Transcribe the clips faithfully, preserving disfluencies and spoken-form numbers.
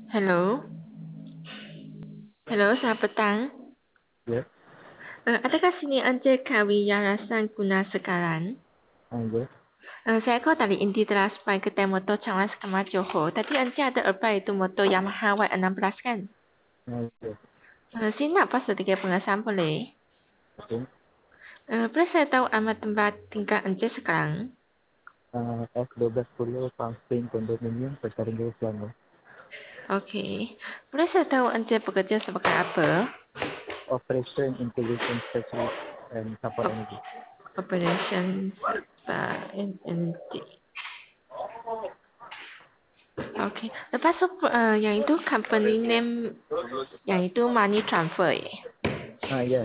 Halo, halo, selamat petang. Ya, Eh, adakah sini Encik Kawi Yarasan Gunasekaran? ah, ya, Eh, saya call dari Inti Transpai Kedai Motor Changlas Kemar Johor. Tadi Encik ada apply itu motor Yamaha Y enam belas kan? ah, ya. Eh, sini nak pas sedikit pengesahan boleh? Okey. Eh, boleh saya tahu alamat tempat tinggal Encik sekarang? Ah, F one two sepuluh Pumping Condominium Petaring Jaya Selangor. Okey. Boleh saya tahu Encik bekerja sebagai apa? Operation Intelligence Specialist and Support Op- Energy. Operations uh, in, in, Okey. Lepas tu uh, yang itu company name yang itu money transfer eh. Ah, ya.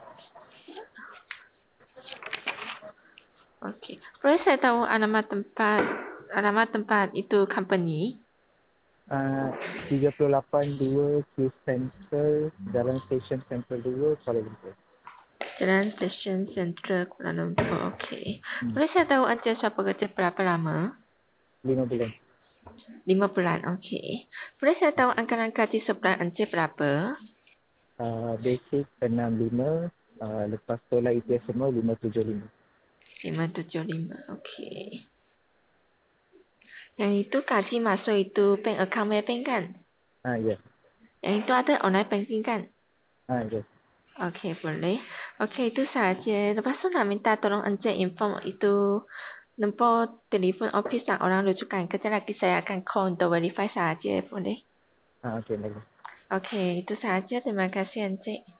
Okey. Boleh saya tahu alamat tempat alamat tempat itu company? Ah, tiga lapan dua Q Central Jalan Station Central dua Kuala Lumpur. Jalan Station Central Kuala Lumpur. Okey. Hmm. Boleh saya tahu Encik sudah bekerja berapa lama? lima bulan. Lima bulan. Okey. Boleh saya tahu anggaran gaji sebulan Encik berapa? Ah, basic enam lima, ah, lepas tolak E P S semua lima tujuh lima. Lima tujuh lima. Okey. Yang itu gaji masuk itu bank account bank kan? Ah, ya. Yang itu ada online banking kan? Ah, ya. Okey, boleh. Okey, itu saja. Lepas tu nak minta tolong Encik inform itu nombor telefon office yang orang rujukan. Kejap lagi saya akan call untuk verify saja, boleh? Ah, okey, baik. Okey, itu saja. Terima kasih Encik.